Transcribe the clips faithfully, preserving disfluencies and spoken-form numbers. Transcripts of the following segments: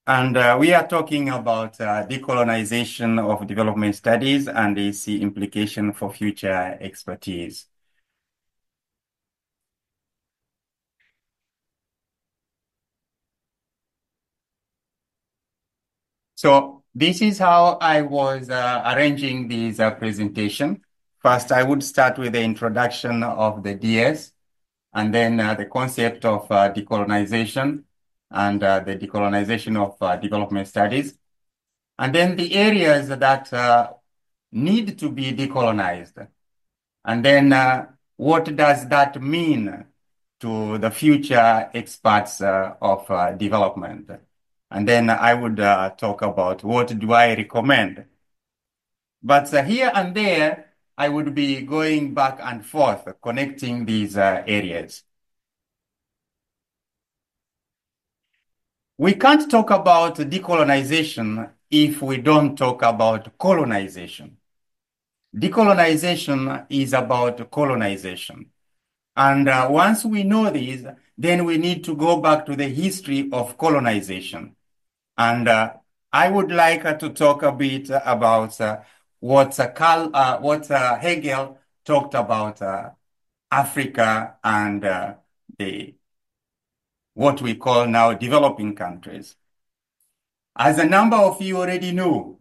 And uh, we are talking about uh, decolonization of development studies and its implication for future expertise. So this is how I was uh, arranging this uh, presentation. First, I would start with the introduction of the D S, and then uh, the concept of uh, decolonization and uh, the decolonization of uh, development studies, and then the areas that uh, need to be decolonized. And then uh, what does that mean to the future experts uh, of uh, development? And then I would uh, talk about what do I recommend. But uh, here and there, I would be going back and forth, connecting these uh, areas. We can't talk about decolonization if we don't talk about colonization. Decolonization is about colonization. And uh, once we know this, then we need to go back to the history of colonization. And uh, I would like uh, to talk a bit about uh, what, uh, Carl, uh, what uh, Hegel talked about uh, Africa and uh, the what we call now developing countries. As a number of you already know,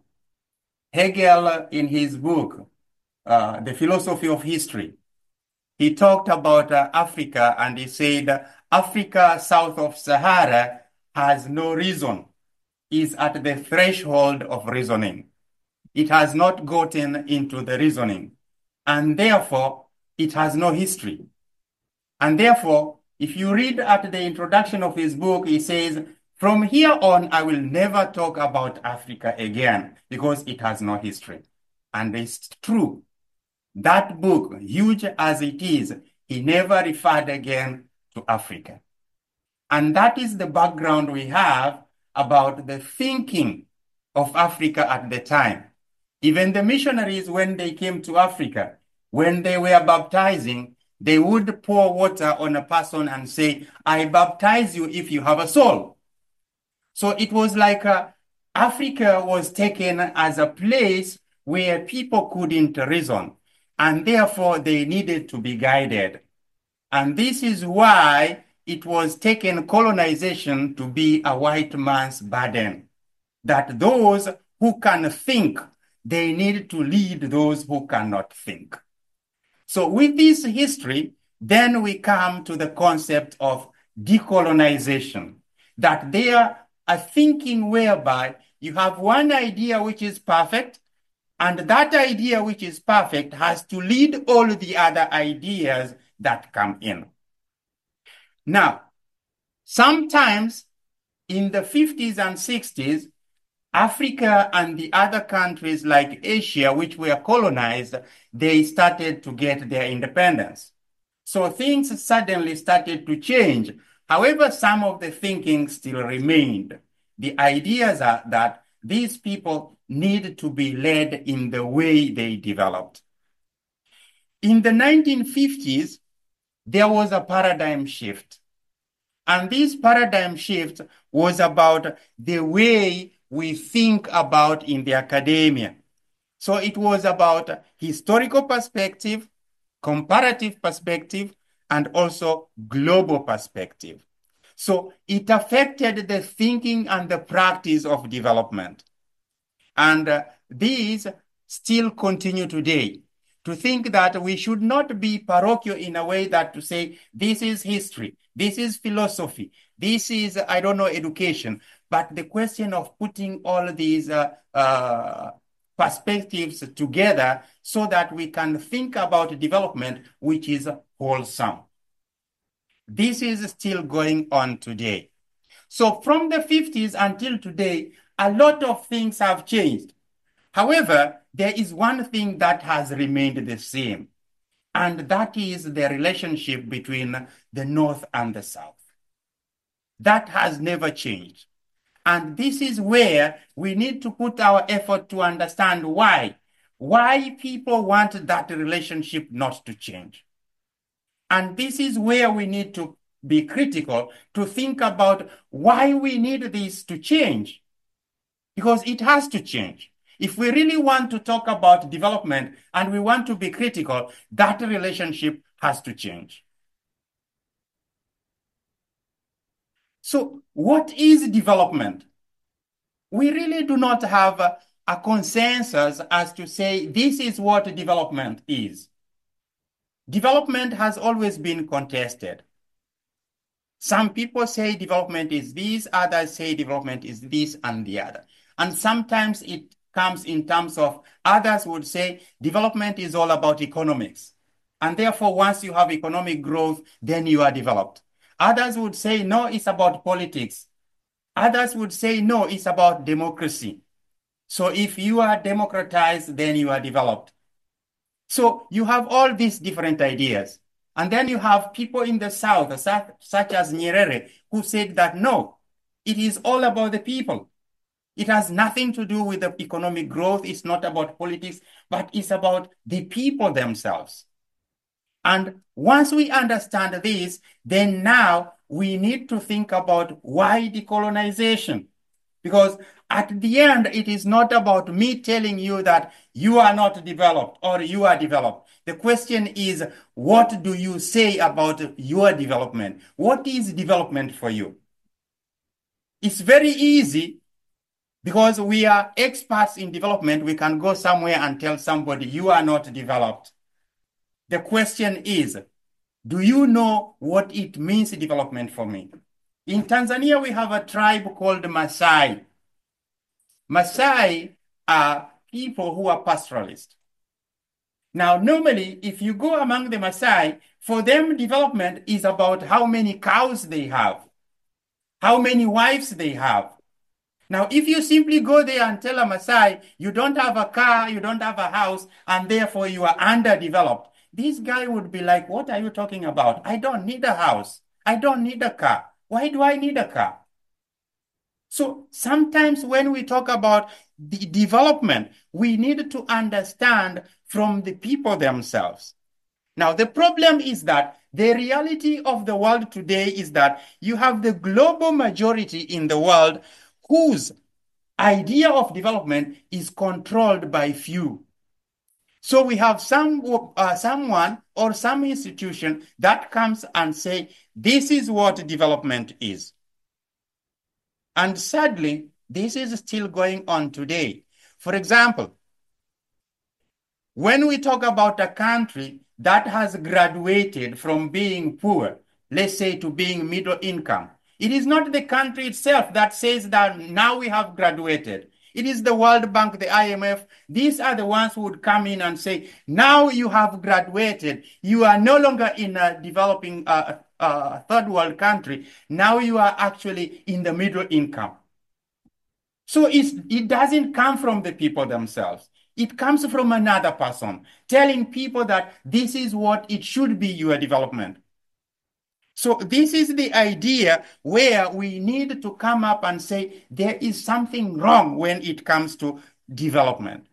Hegel, uh, in his book, uh, The Philosophy of History, he talked about uh, Africa and he said, Africa south of Sahara has no reason, is at the threshold of reasoning. It has not gotten into the reasoning, and therefore it has no history. And therefore, if you read at the introduction of his book, he says, from here on, I will never talk about Africa again because it has no history. And it's true. That book, huge as it is, he never referred again to Africa. And that is the background we have about the thinking of Africa at the time. Even the missionaries, when they came to Africa, when they were baptizing, they would pour water on a person and say, I baptize you if you have a soul. So it was like uh, Africa was taken as a place where people couldn't reason, and therefore they needed to be guided. And this is why it was taken colonization to be a white man's burden, that those who can think, they need to lead those who cannot think. So with this history, then we come to the concept of decolonization, that there a thinking whereby you have one idea which is perfect, and that idea which is perfect has to lead all the other ideas that come in. Now, sometimes in the fifties and sixties, Africa and the other countries like Asia, which were colonized, they started to get their independence. So things suddenly started to change. However, some of the thinking still remained. The ideas are that these people need to be led in the way they developed. In the nineteen fifties, there was a paradigm shift. And this paradigm shift was about the way we think about in the academia. So it was about historical perspective, comparative perspective, and also global perspective. So it affected the thinking and the practice of development. And uh, these still continue today. To think that we should not be parochial in a way that to say, this is history, this is philosophy, this is, I don't know, education. But the question of putting all these uh, uh, perspectives together so that we can think about development which is wholesome. This is still going on today. So from the fifties until today, a lot of things have changed. However, there is one thing that has remained the same, and that is the relationship between the North and the South. That has never changed. And this is where we need to put our effort to understand why. Why people want that relationship not to change. And this is where we need to be critical, to think about why we need this to change, because it has to change. If we really want to talk about development and we want to be critical, that relationship has to change. So what is development? We really do not have a, a consensus as to say this is what development is. Development has always been contested. Some people say development is this, others say development is this and the other. And sometimes it comes in terms of, others would say development is all about economics. And therefore, once you have economic growth, then you are developed. Others would say, no, it's about politics. Others would say, no, it's about democracy. So if you are democratized, then you are developed. So you have all these different ideas. And then you have people in the South, such as Nyerere, who said that, no, it is all about the people. It has nothing to do with the economic growth. It's not about politics, but it's about the people themselves. And once we understand this, then now we need to think about why decolonization. Because at the end, it is not about me telling you that you are not developed or you are developed. The question is, what do you say about your development? What is development for you? It's very easy because we are experts in development. We can go somewhere and tell somebody, you are not developed. The question is, do you know what it means development for me? In Tanzania, we have a tribe called Maasai. Maasai are people who are pastoralists. Now, normally, if you go among the Maasai, for them, development is about how many cows they have, how many wives they have. Now, if you simply go there and tell a Maasai, you don't have a car, you don't have a house, and therefore you are underdeveloped, this guy would be like, what are you talking about? I don't need a house. I don't need a car. Why do I need a car? So sometimes when we talk about the development, we need to understand from the people themselves. Now, the problem is that the reality of the world today is that you have the global majority in the world whose idea of development is controlled by few. So we have some uh, someone or some institution that comes and say, this is what development is. And sadly, this is still going on today. For example, when we talk about a country that has graduated from being poor, let's say, to being middle income, it is not the country itself that says that now we have graduated. It is the World Bank, the I M F. These are the ones who would come in and say, now you have graduated. You are no longer in a developing uh, uh, third world country. Now you are actually in the middle income. So it's, it doesn't come from the people themselves. It comes from another person telling people that this is what it should be, your development. So this is the idea where we need to come up and say there is something wrong when it comes to development.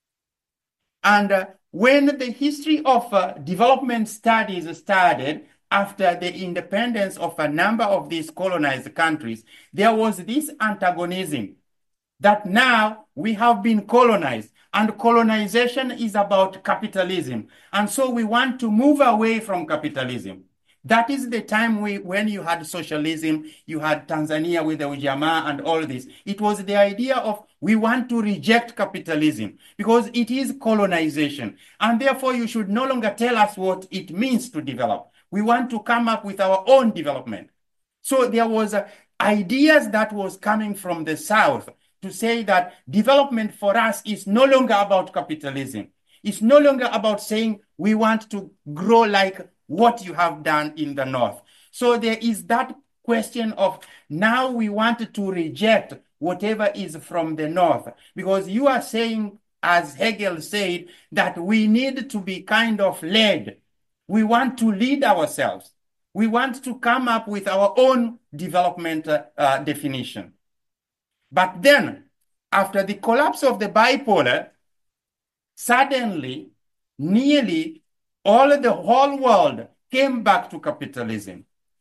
And uh, when the history of uh, development studies started after the independence of a number of these colonized countries, there was this antagonism that now we have been colonized, and colonization is about capitalism. And so we want to move away from capitalism. That is the time we, when you had socialism, you had Tanzania with the Ujamaa and all this. It was the idea of we want to reject capitalism because it is colonization. And therefore, you should no longer tell us what it means to develop. We want to come up with our own development. So there was uh, ideas that was coming from the South to say that development for us is no longer about capitalism. It's no longer about saying we want to grow like what you have done in the North. So there is that question of now we want to reject whatever is from the North, because you are saying, as Hegel said, that we need to be kind of led. We want to lead ourselves. We want to come up with our own development uh, uh, definition. But then, after the collapse of the bipolar, suddenly, nearly all the whole world came back to capitalism.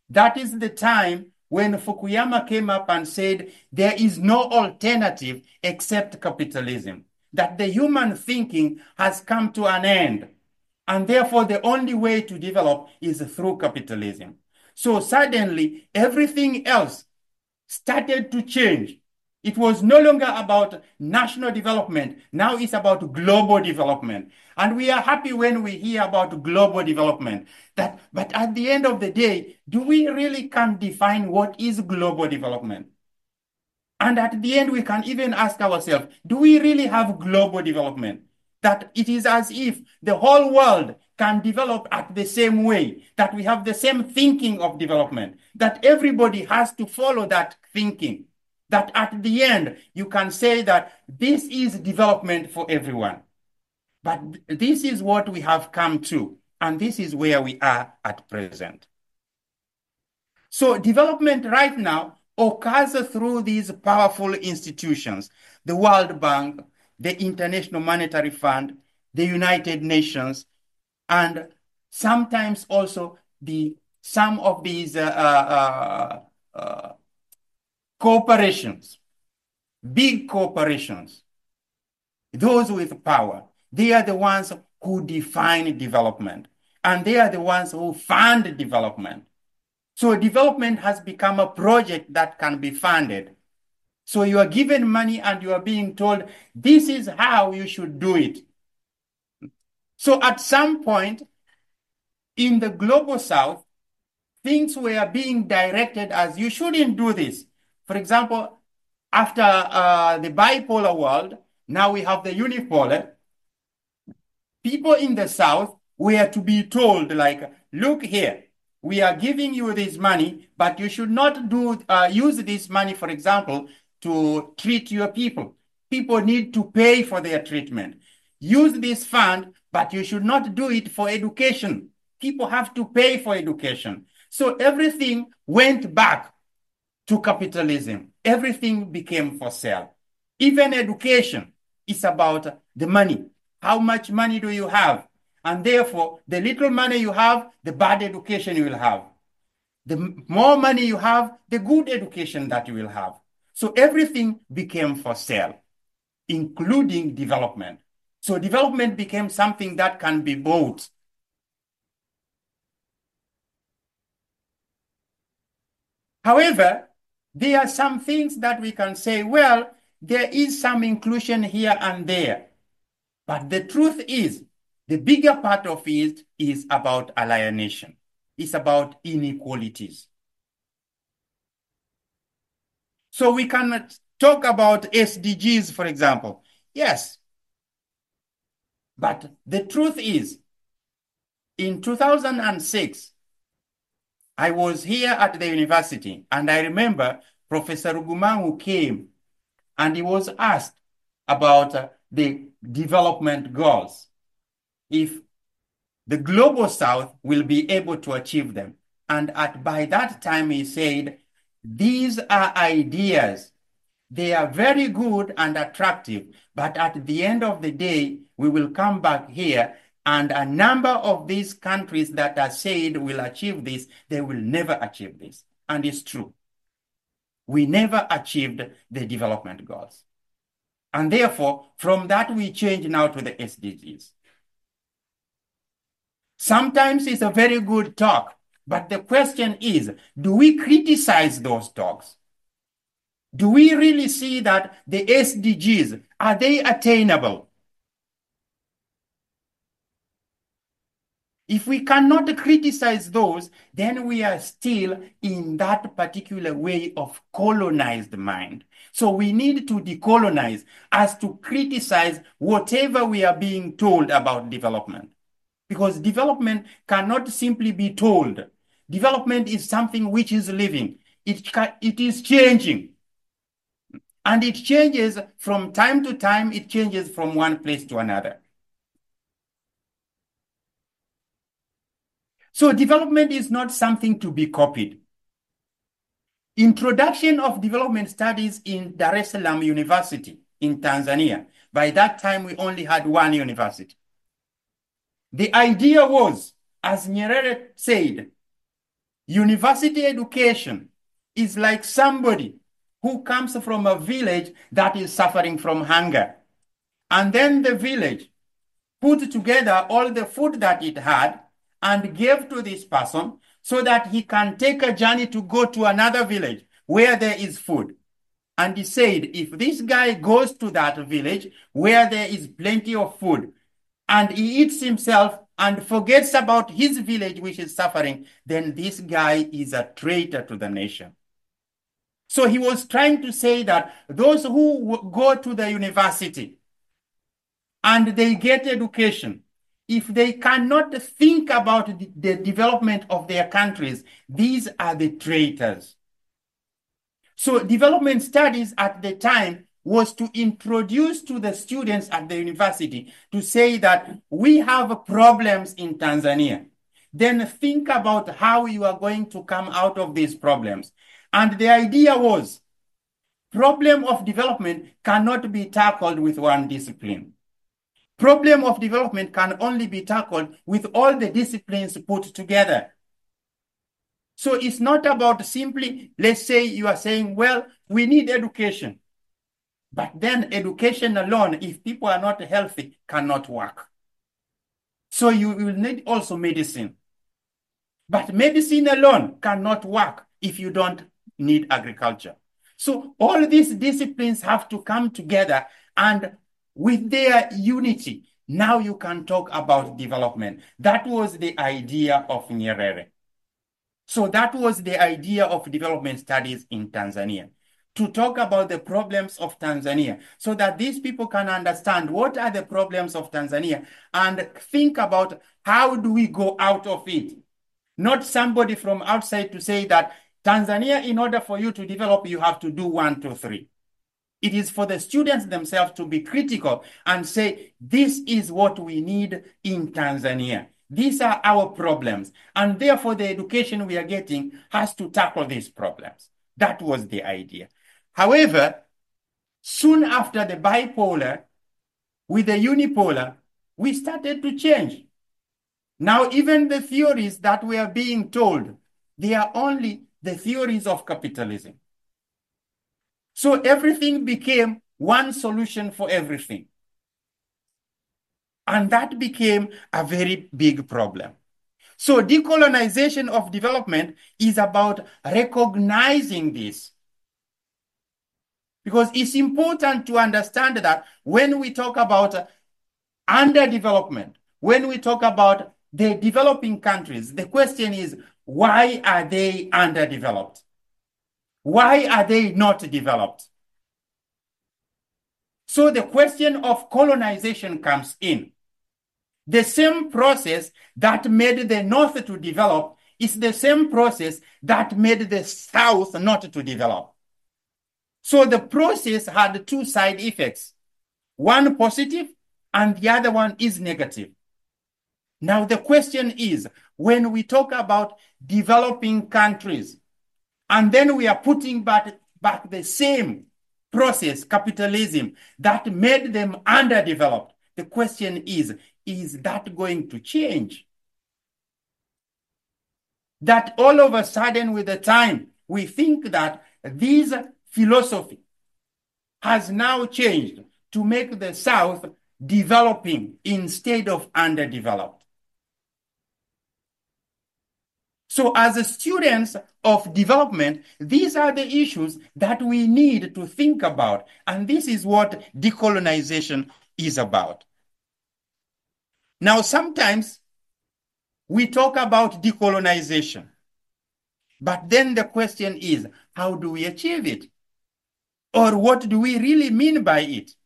That is the time when Fukuyama came up and said there is no alternative except capitalism, that the human thinking has come to an end, and therefore the only way to develop is through capitalism. So suddenly everything else started to change. It was no longer about national development. Now it's about global development. And we are happy when we hear about global development. That, but at the end of the day, do we really can define what is global development? And at the end, we can even ask ourselves, do we really have global development? That it is as if the whole world can develop at the same way, that we have the same thinking of development, that everybody has to follow that thinking, that at the end, you can say that this is development for everyone. But this is what we have come to, and this is where we are at present. So development right now occurs through these powerful institutions, the World Bank, the International Monetary Fund, the United Nations, and sometimes also the some of these uh, uh, uh, corporations, big corporations, those with power. They are the ones who define development, and they are the ones who fund development. So development has become a project that can be funded. So you are given money and you are being told, this is how you should do it. So at some point in the global south, things were being directed as you shouldn't do this. For example, after uh, the bipolar world, now we have the unipolar. People in the south were to be told, like, look here, we are giving you this money, but you should not do uh, use this money, for example, to treat your people. People need to pay for their treatment. Use this fund, but you should not do it for education. People have to pay for education. So everything went back to capitalism. Everything became for sale. Even education is about the money. How much money do you have? And therefore, the little money you have, the bad education you will have. The more money you have, the good education that you will have. So everything became for sale, including development. So development became something that can be bought. However, there are some things that we can say, well, there is some inclusion here and there. But the truth is, the bigger part of it is about alienation. It's about inequalities. So we can talk about S D Gs, for example. Yes. But the truth is, in two thousand six, I was here at the university, and I remember Professor Rugumangu came and he was asked about uh, the development goals, if the global south will be able to achieve them. And at by that time he said, these are ideas. They are very good and attractive, but at the end of the day, we will come back here and a number of these countries that are said will achieve this, they will never achieve this. And it's true. We never achieved the development goals. And therefore, from that, we change now to the S D Gs. Sometimes it's a very good talk, but the question is, do we criticize those talks? Do we really see that the S D Gs, are they attainable? If we cannot criticize those, then we are still in that particular way of colonized mind. So we need to decolonize as to criticize whatever we are being told about development. Because development cannot simply be told. Development is something which is living. It, it is changing. And it changes from time to time. It changes from one place to another. So development is not something to be copied. Introduction of development studies in Dar es Salaam University in Tanzania. By that time, we only had one university. The idea was, as Nyerere said, University education is like somebody who comes from a village that is suffering from hunger. And then the village put together all the food that it had and gave to this person so that he can take a journey to go to another village where there is food. And he said, if this guy goes to that village where there is plenty of food and he eats himself and forgets about his village which is suffering, then this guy is a traitor to the nation. So he was trying to say that those who go to the university and they get education, if they cannot think about the, the development of their countries, these are the traitors. So development studies at the time was to introduce to the students at the university to say that we have problems in Tanzania. Then think about how you are going to come out of these problems. And the idea was, problem of development cannot be tackled with one discipline. Problem of development can only be tackled with all the disciplines put together. So it's not about simply, let's say you are saying, well, we need education. But then education alone, if people are not healthy, cannot work. So you will need also medicine. But medicine alone cannot work if you don't need agriculture. So all these disciplines have to come together, and with their unity, now you can talk about development. That was the idea of Nyerere. So that was the idea of development studies in Tanzania, to talk about the problems of Tanzania so that these people can understand what are the problems of Tanzania and think about how do we go out of it. Not somebody from outside to say that Tanzania, in order for you to develop, you have to do one, two, three. It is for the students themselves to be critical and say, this is what we need in Tanzania. These are our problems. And therefore, the education we are getting has to tackle these problems. That was the idea. However, soon after the bipolar, with the unipolar, we started to change. Now, even the theories that we are being told, they are only the theories of capitalism. So everything became one solution for everything. And that became a very big problem. So decolonization of development is about recognizing this. Because it's important to understand that when we talk about underdevelopment, when we talk about the developing countries, the question is, why are they underdeveloped? Why are they not developed? So the question of colonization comes in. The same process that made the North to develop is the same process that made the South not to develop. So the process had two side effects, one positive and the other one is negative. Now the question is, when we talk about developing countries, and then we are putting back, back the same process, capitalism, that made them underdeveloped, the question is, is that going to change? That all of a sudden with the time, we think that this philosophy has now changed to make the South developing instead of underdeveloped. So as students of development, these are the issues that we need to think about. And this is what decolonization is about. Now, sometimes we talk about decolonization, but then the question is, how do we achieve it? Or what do we really mean by it?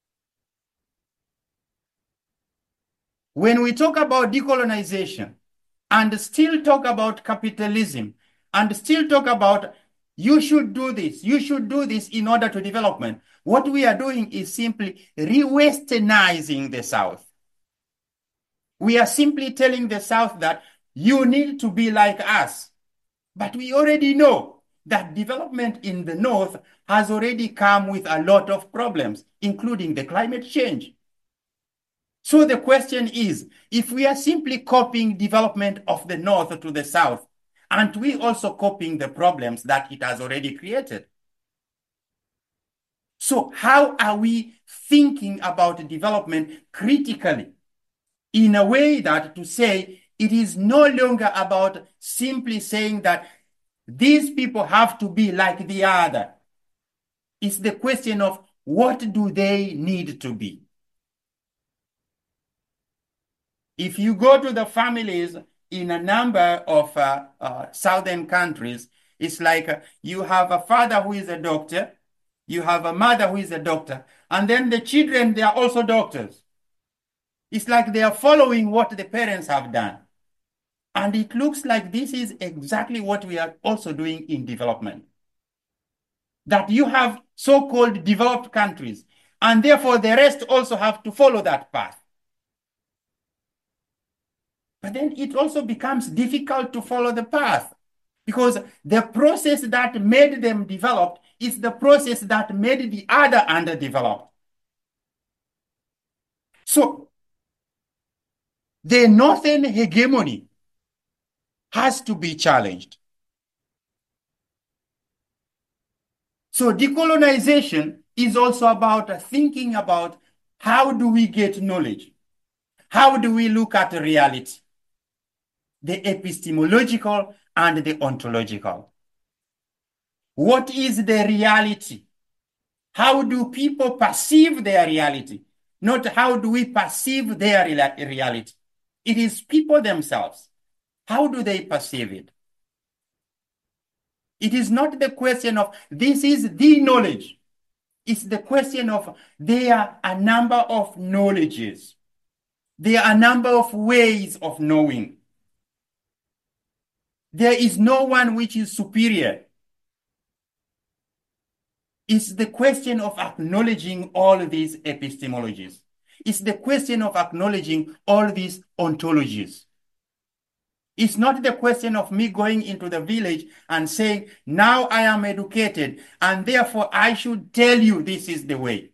When we talk about decolonization, and still talk about capitalism, and still talk about you should do this, you should do this in order to development, what we are doing is simply re-westernizing the South. We are simply telling the South that you need to be like us. But we already know that development in the North has already come with a lot of problems, including the climate change. So the question is, if we are simply copying development of the North to the South, Aren't we also copying the problems that it has already created? So how are we thinking about development critically in a way that to say it is no longer about simply saying that these people have to be like the other. It's the question of what do they need to be? If you go to the families in a number of uh, uh, southern countries, it's like uh, you have a father who is a doctor, you have a mother who is a doctor, and then the children, they are also doctors. It's like they are following what the parents have done. And it looks like this is exactly what we are also doing in development. That you have so-called developed countries, and therefore the rest also have to follow that path. But then it also becomes difficult to follow the path because the process that made them developed is the process that made the other underdeveloped. So the northern hegemony has to be challenged. So decolonization is also about thinking about how do we get knowledge? How do we look at reality? The epistemological and the ontological. What is the reality? How do people perceive their reality? Not how do we perceive their reality. It is people themselves. How do they perceive it? It is not the question of this is the knowledge. It's the question of there are a number of knowledges. There are a number of ways of knowing. There is no one which is superior. It's the question of acknowledging all these epistemologies. It's the question of acknowledging all these ontologies. It's not the question of me going into the village and saying, now I am educated, and therefore I should tell you this is the way.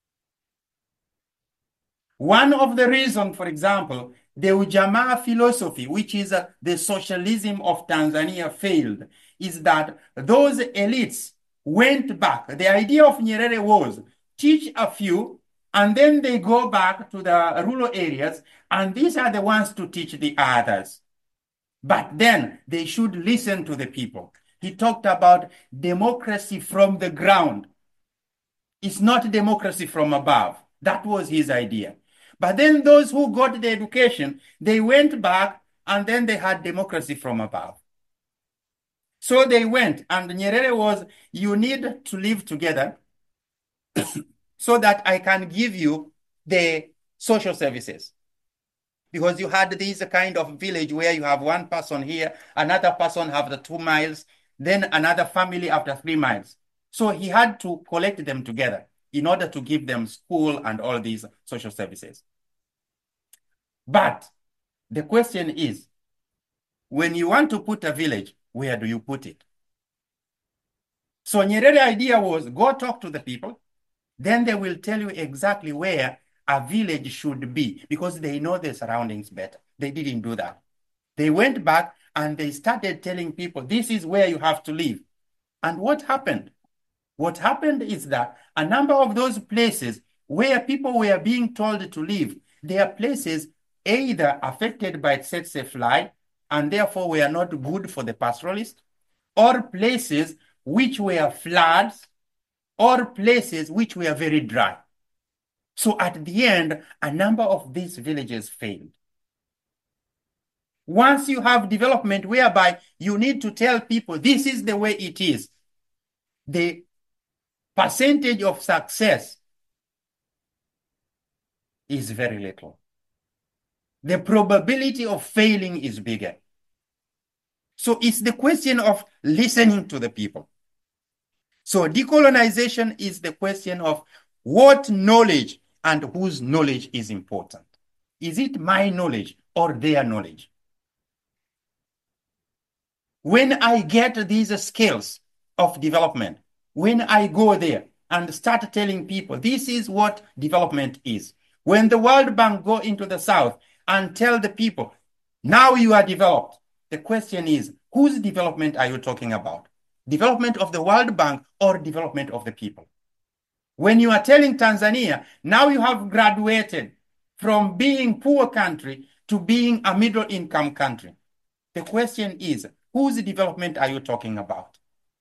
One of the reasons, for example, the Ujamaa philosophy, which is uh, the socialism of Tanzania, failed, is that those elites went back. The idea of Nyerere was teach a few, and then they go back to the rural areas, and these are the ones to teach the others. But then they should listen to the people. He talked about democracy from the ground. It's not democracy from above. That was his idea. But then those who got the education, they went back and then they had democracy from above. So they went, and Nyerere was, you need to live together so that I can give you the social services. Because you had this kind of village where you have one person here, another person after two miles, then another family after three miles. So he had to collect them together in order to give them school and all these social services. But the question is, when you want to put a village, where do you put it? So Nyerere's idea was go talk to the people, then they will tell you exactly where a village should be because they know the surroundings better. They didn't do that. They went back and they started telling people, this is where you have to live. And what happened? What happened is that a number of those places where people were being told to live, they are places either affected by tsetse fly and therefore were not good for the pastoralist, or places which were floods, or places which were very dry. So at the end, a number of these villages failed. Once you have development whereby you need to tell people this is the way it is, the percentage of success is very little. The probability of failing is bigger. So it's the question of listening to the people. So decolonization is the question of what knowledge and whose knowledge is important. Is it my knowledge or their knowledge? When I get these skills of development, when I go there and start telling people this is what development is, when the World Bank go into the South and tell the people, now you are developed, the question is, Whose development are you talking about? Development of the World Bank or development of the people? When you are telling Tanzania, now you have graduated from being poor country to being a middle income country. The question is, whose development are you talking about?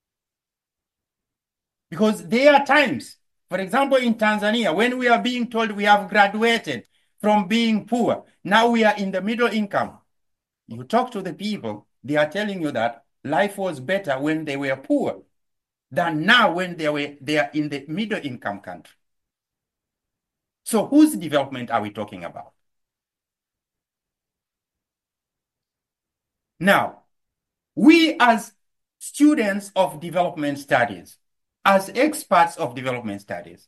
Because there are times, for example, in Tanzania, when we are being told we have graduated from being poor, now we are in the middle income. You talk to the people, they are telling you that life was better when they were poor than now when they were they are in the middle income country. So whose development are we talking about? Now, we as students of development studies, as experts of development studies,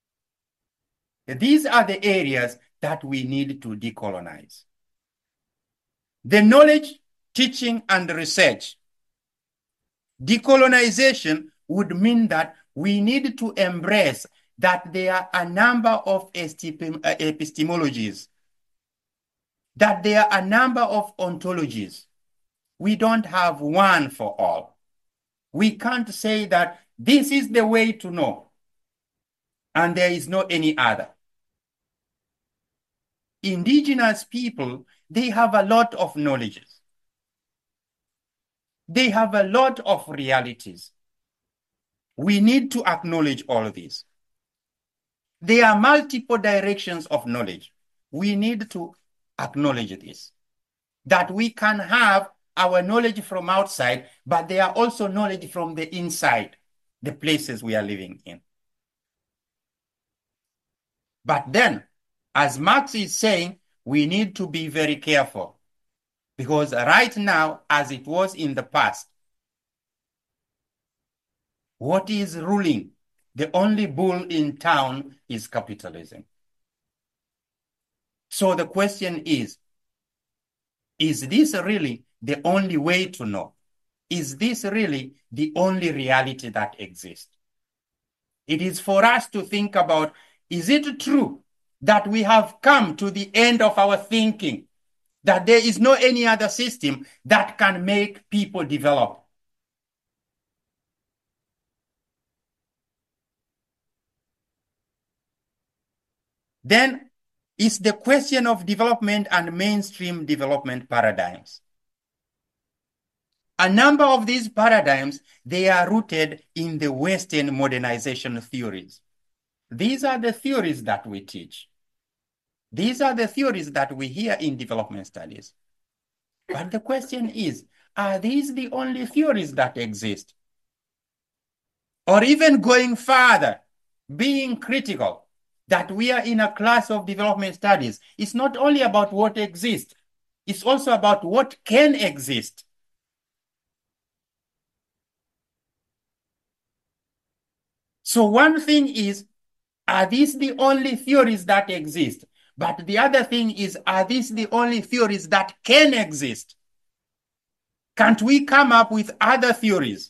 these are the areas that we need to decolonize. The knowledge, teaching, and research. Decolonization would mean that we need to embrace that there are a number of epistemologies, that there are a number of ontologies. We don't have one for all. We can't say that this is the way to know, and there is no any other. Indigenous people, they have a lot of knowledges. They have a lot of realities. We need to acknowledge all of this. There are multiple directions of knowledge. We need to acknowledge this, that we can have our knowledge from outside, but there are also knowledge from the inside, the places we are living in. But then, as Marx is saying, we need to be very careful, because right now, as it was in the past, what is ruling? The only bull in town is capitalism. So the question is, is this really the only way to know? Is this really the only reality that exists? It is for us to think about, is it true that we have come to the end of our thinking, that there is no any other system that can make people develop? Then it's the question of development and mainstream development paradigms. A number of these paradigms, they are rooted in the Western modernization theories. These are the theories that we teach. These are the theories that we hear in development studies. But the question is, are these the only theories that exist? Or even going further, being critical, that we are in a class of development studies. It's not only about what exists, it's also about what can exist. So one thing is, are these the only theories that exist? But the other thing is, are these the only theories that can exist? Can't we come up with other theories?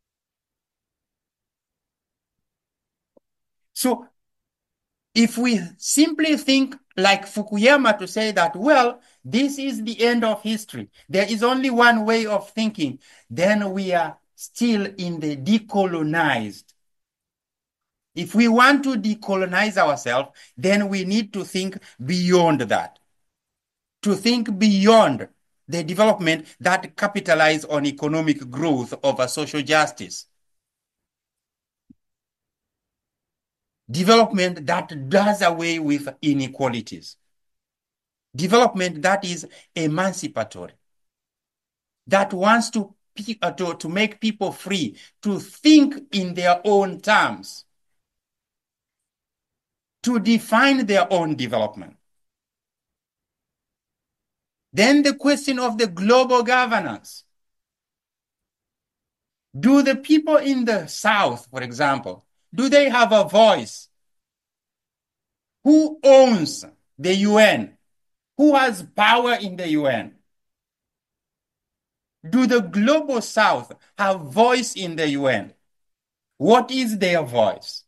So if we simply think like Fukuyama to say that, well, this is the end of history, there is only one way of thinking, then we are still in the decolonized. If we want to decolonize ourselves, then we need to think beyond that. To think beyond the development that capitalize on economic growth over social justice. Development that does away with inequalities. Development that is emancipatory. That wants to, uh, to, to make people free to think in their own terms. To define their own development. Then the question of the global governance. Do the people in the South, for example, do they have a voice? Who owns the U N? Who has power in the U N? Do the global South have voice in the U N? What is their voice?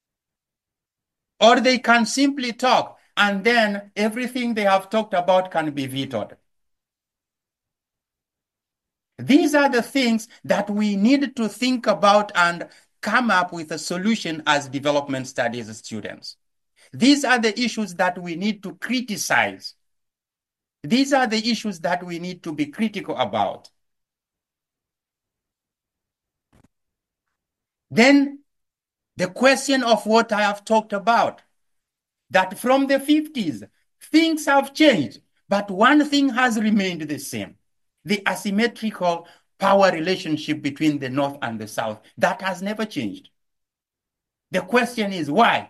Or they can simply talk and then everything they have talked about can be vetoed. These are the things that we need to think about and come up with a solution as development studies students. These are the issues that we need to criticize. These are the issues that we need to be critical about. Then the question of what I have talked about, that from the fifties, things have changed, but one thing has remained the same: the asymmetrical power relationship between the North and the South. That has never changed. The question is why?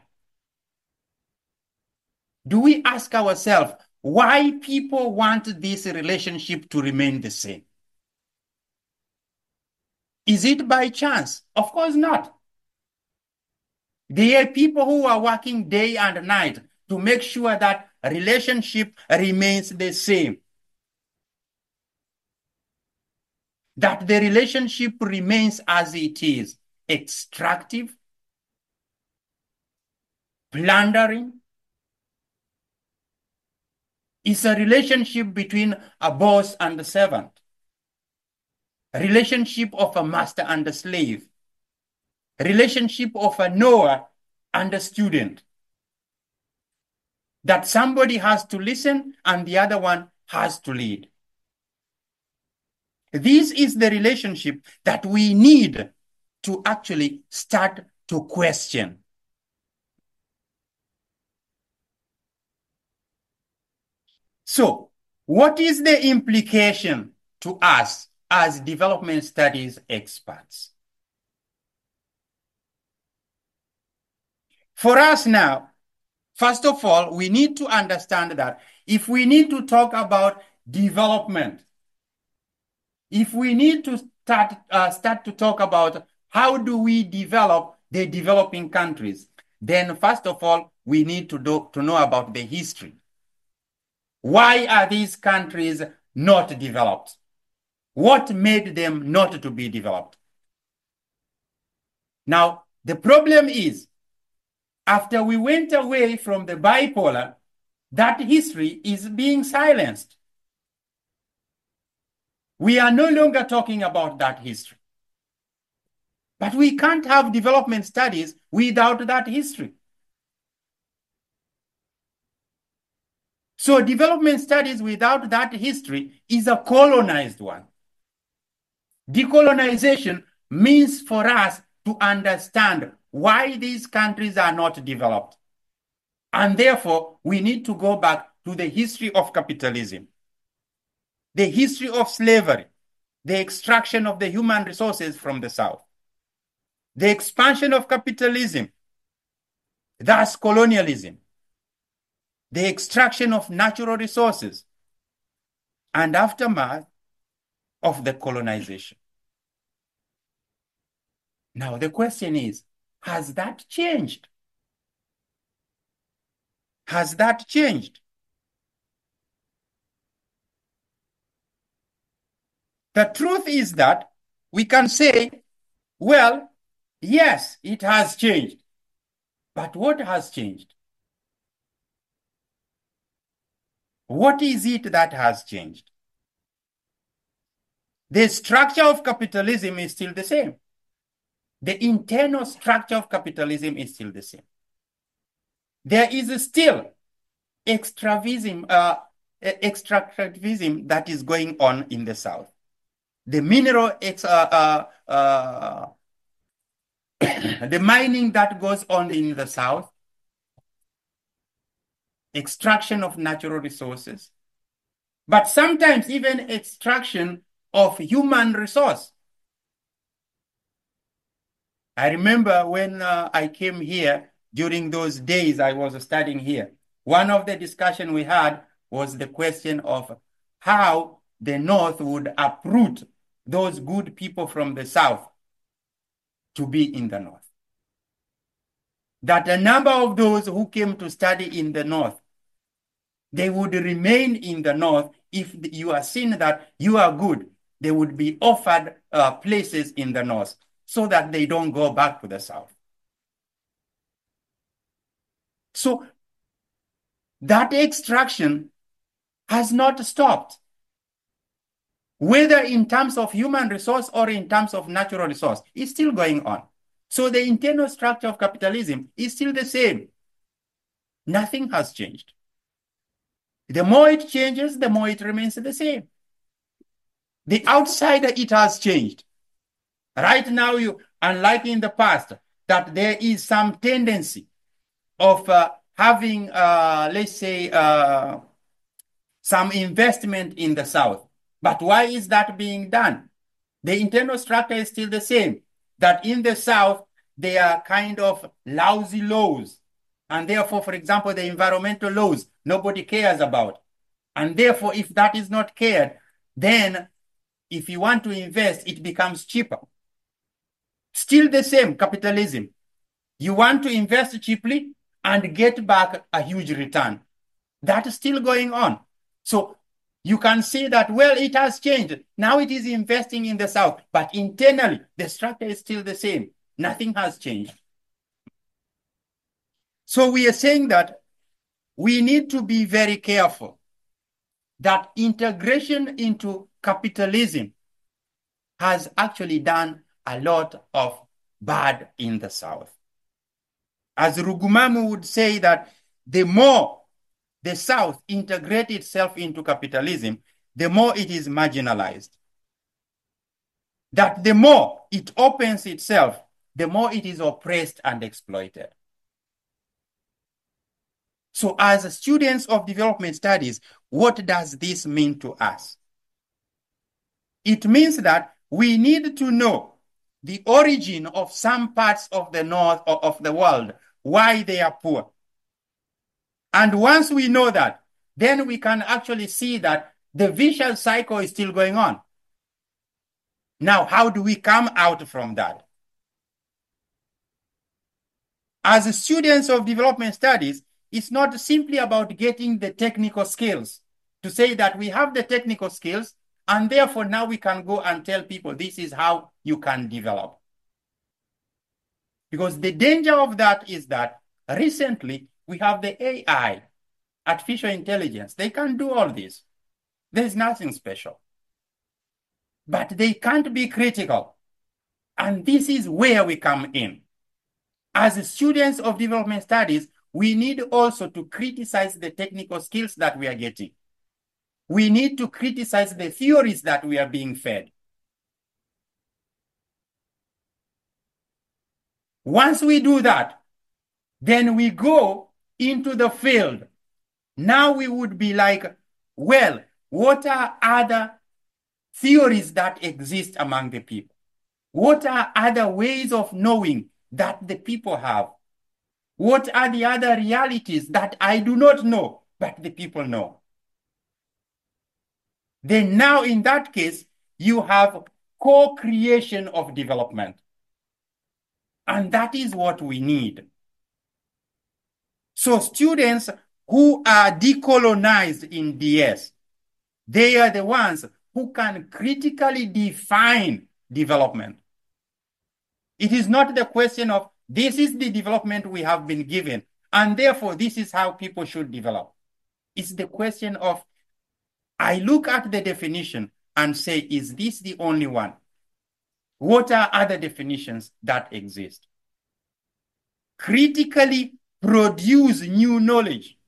Do we ask ourselves why people want this relationship to remain the same? Is it by chance? Of course not. There are people who are working day and night to make sure that relationship remains the same. That the relationship remains as it is: extractive, plundering. It's a relationship between a boss and a servant, a relationship of a master and a slave, a relationship of a knower and a student. That somebody has to listen and the other one has to lead. This is the relationship that we need to actually start to question. So, what is the implication to us as development studies experts? For us now, first of all, we need to understand that if we need to talk about development, if we need to start, uh, start to talk about how do we develop the developing countries, then first of all, we need to, do, to know about the history. Why are these countries not developed? What made them not to be developed? Now, the problem is, after we went away from the bipolar, that history is being silenced. We are no longer talking about that history. But we can't have development studies without that history. So development studies without that history is a colonized one. Decolonization means for us to understand why these countries are not developed. And therefore, we need to go back to the history of capitalism, the history of slavery, the extraction of the human resources from the South, the expansion of capitalism, thus colonialism, the extraction of natural resources, and aftermath of the colonization. Now, the question is, has that changed? Has that changed? The truth is that we can say, well, yes, it has changed. But what has changed? What is it that has changed? The structure of capitalism is still the same. The internal structure of capitalism is still the same. There is still extractivism, uh, extractivism that is going on in the South. The mineral, ex, uh, uh, uh, the mining that goes on in the South, extraction of natural resources, but sometimes even extraction of human resource. I remember when uh, I came here, during those days I was studying here, one of the discussion we had was the question of how the North would uproot those good people from the South to be in the North. That a number of those who came to study in the North, they would remain in the North. If you are seen that you are good, they would be offered uh, places in the North so that they don't go back to the South. So that extraction has not stopped. whether in terms of human resource or in terms of natural resource, is still going on. So the internal structure of capitalism is still the same. Nothing has changed. The more it changes, the more it remains the same. The outsider, it has changed. Right now, you, unlike in the past, that there is some tendency of uh, having, uh, let's say, uh, some investment in the South. But why is that being done? The internal structure is still the same, that in the South, there are kind of lousy laws. And therefore, for example, the environmental laws, nobody cares about. And therefore, if that is not cared, then if you want to invest, it becomes cheaper. Still the same capitalism. You want to invest cheaply and get back a huge return. That is still going on. So you can see that, well, it has changed. Now it is investing in the South, but internally, the structure is still the same. Nothing has changed. So we are saying that we need to be very careful that integration into capitalism has actually done a lot of bad in the South. As Rugumamu would say, that the more the South integrates itself into capitalism, the more it is marginalized. That the more it opens itself, the more it is oppressed and exploited. So as students of development studies, what does this mean to us? It means that we need to know the origin of some parts of the north of the world, why they are poor. And once we know that, then we can actually see that the vicious cycle is still going on. Now, how do we come out from that? As students of development studies, it's not simply about getting the technical skills to say that we have the technical skills, and therefore now we can go and tell people this is how you can develop. Because the danger of that is that recently we have the A I, artificial intelligence. They can do all this. There's nothing special. But they can't be critical. And this is where we come in. As students of development studies, we need also to criticize the technical skills that we are getting. We need to criticize the theories that we are being fed. Once we do that, then we go into the field. Now we would be like, well, what are other theories that exist among the people? What are other ways of knowing that the people have? What are the other realities that I do not know, but the people know? Then now in that case, you have co-creation of development. And that is what we need. So students who are decolonized in D S, they are the ones who can critically define development. It is not the question of this is the development we have been given, and therefore this is how people should develop. It's the question of, I look at the definition and say, is this the only one? What are other definitions that exist? Critically produce new knowledge.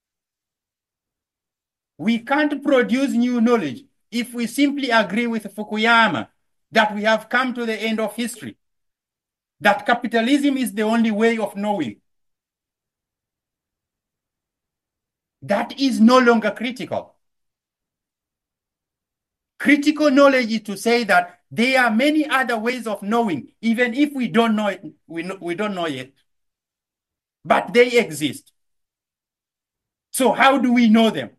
We can't produce new knowledge if we simply agree with Fukuyama that we have come to the end of history, that capitalism is the only way of knowing. That is no longer critical. Critical knowledge is to say that there are many other ways of knowing, even if we don't know it, we, know, we don't know it, but they exist. So how do we know them?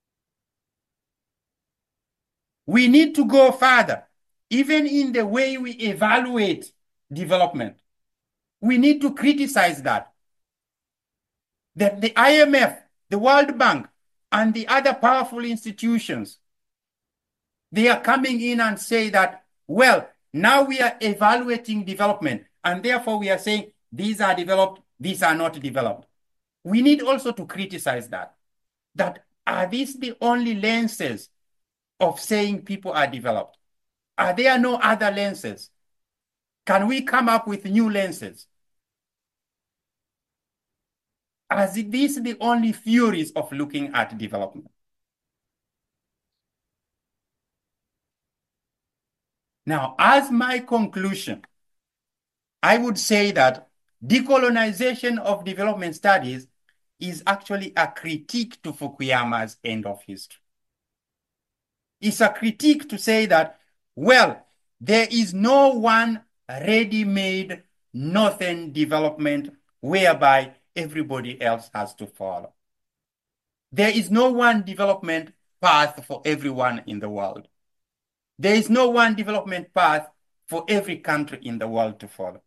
We need to go further, even in the way we evaluate development. We need to criticize that. That the I M F, the World Bank, and the other powerful institutions, they are coming in and say that, well, now we are evaluating development, and therefore we are saying these are developed, these are not developed. We need also to criticize that. That are these the only lenses of saying people are developed? Are there no other lenses? Can we come up with new lenses? As this the only theories of looking at development? Now, as my conclusion, I would say that decolonization of development studies is actually a critique to Fukuyama's end of history. It's a critique to say that, well, there is no one ready-made northern development whereby everybody else has to follow. There is no one development path for everyone in the world. There is no one development path for every country in the world to follow.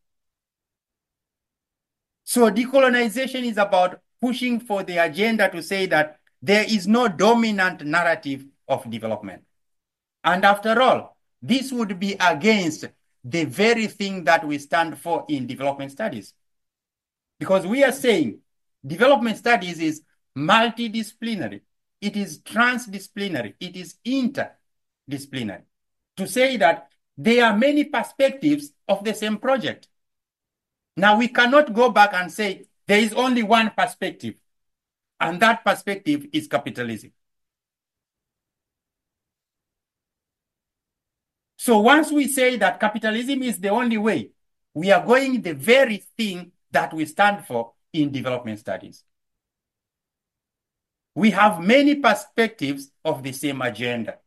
So decolonization is about pushing for the agenda to say that there is no dominant narrative of development. And after all, this would be against the very thing that we stand for in development studies. Because we are saying development studies is multidisciplinary, it is transdisciplinary, it is interdisciplinary. To say that there are many perspectives of the same project. Now, we cannot go back and say there is only one perspective, and that perspective is capitalism. So once we say that capitalism is the only way, we are going the very thing that we stand for in development studies. We have many perspectives of the same agenda.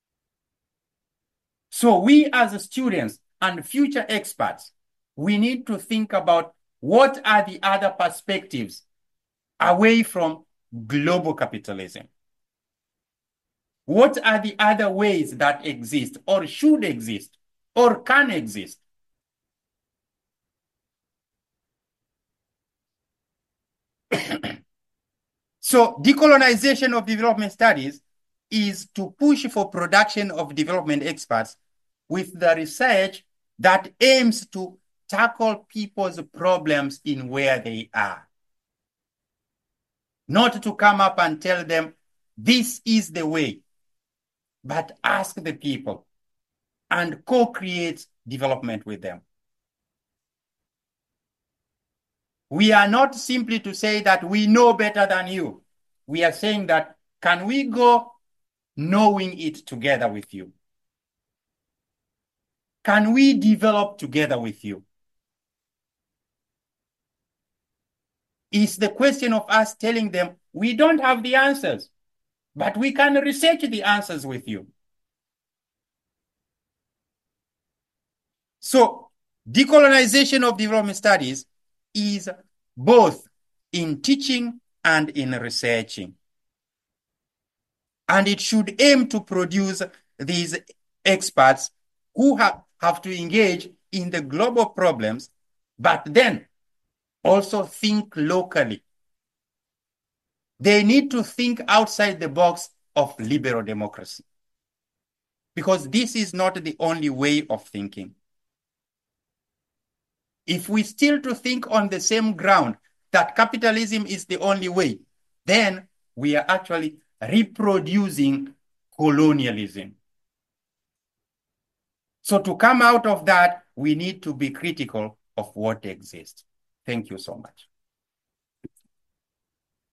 So we as students and future experts, we need to think about what are the other perspectives away from global capitalism. What are the other ways that exist or should exist or can exist? So decolonization of development studies is to push for production of development experts with the research that aims to tackle people's problems in where they are. Not to come up and tell them, this is the way, but ask the people and co-create development with them. We are not simply to say that we know better than you. We are saying that, can we go knowing it together with you? Can we develop together with you? It's the question of us telling them, we don't have the answers, but we can research the answers with you. So decolonization of development studies is both in teaching and in researching. And it should aim to produce these experts who have, have to engage in the global problems, but then also think locally. They need to think outside the box of liberal democracy, because this is not the only way of thinking. If we still to think on the same ground that capitalism is the only way, then we are actually reproducing colonialism. So to come out of that, we need to be critical of what exists. Thank you so much.